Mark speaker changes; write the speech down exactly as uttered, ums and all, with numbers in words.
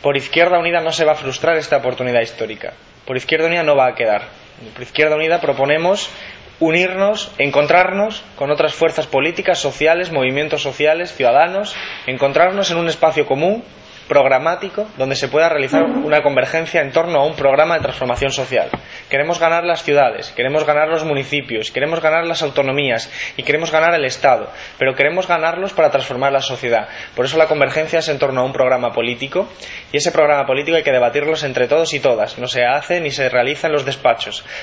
Speaker 1: por Izquierda Unida no se va a frustrar esta oportunidad histórica. Por Izquierda Unida no va a quedar. Por Izquierda Unida proponemos unirnos, encontrarnos con otras fuerzas políticas, sociales, movimientos sociales, ciudadanos, encontrarnos en un espacio común, programático, donde se pueda realizar una convergencia en torno a un programa de transformación social. Queremos ganar las ciudades, queremos ganar los municipios, queremos ganar las autonomías y queremos ganar el Estado, pero queremos ganarlos para transformar la sociedad. Por eso la convergencia es en torno a un programa político, y ese programa político hay que debatirlos entre todos y todas. No se hace ni se realiza en los despachos.